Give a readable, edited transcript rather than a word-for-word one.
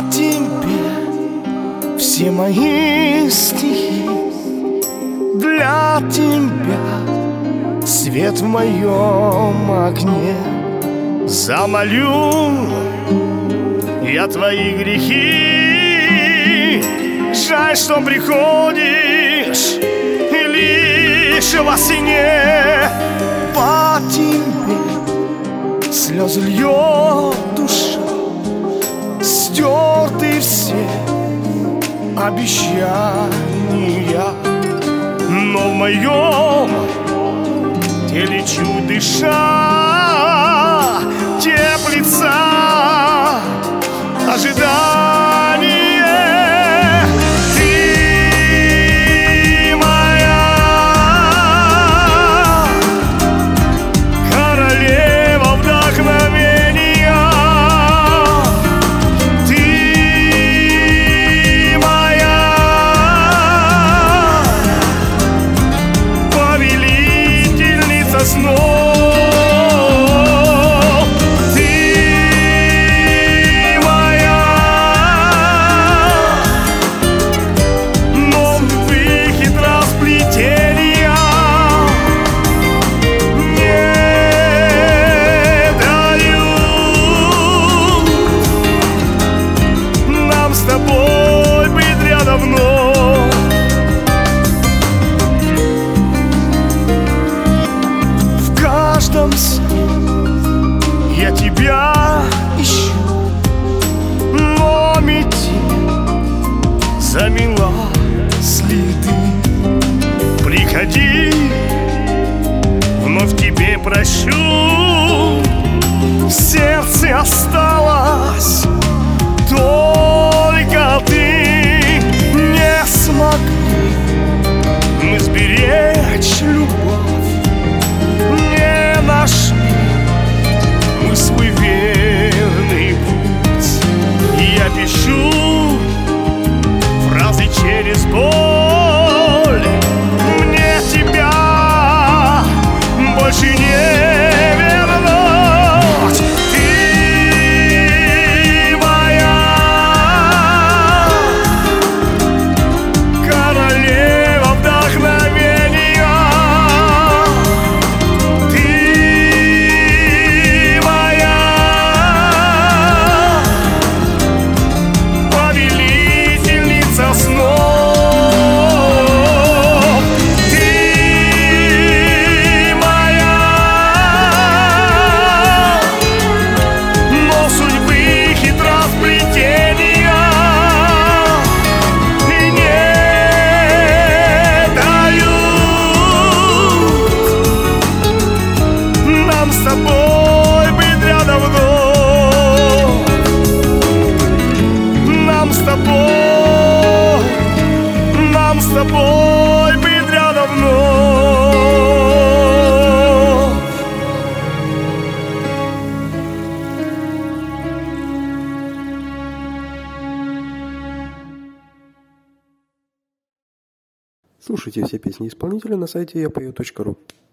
тебе все мои стихи, для тебя свет в моем окне. Замолю я твои грехи, жаль, что приходишь и лишь во сне. По тебе слезы льет душа, стерты все обещания, но в моем теле чуть дыша теплится ожидание. Ты моя королева вдохновения, ты моя повелительница снов. Я тебя ищу, но метель замела следы. Приходи, вновь тебе прощу. В сердце осталась только ты. Не смогли мы сберечь любовь, не нашли мы свой верный путь. Я пишу фразы через боль. Мне тебя больше не вернуть. Ты моя королева вдохновения, ты моя повелительница снов. Ты моя, но судьбы хитросплетения и не дают нам с тобой быть рядом вновь. Нам с тобой быть рядом вновь. Слушайте все песни исполнителя на сайте yapою.ru.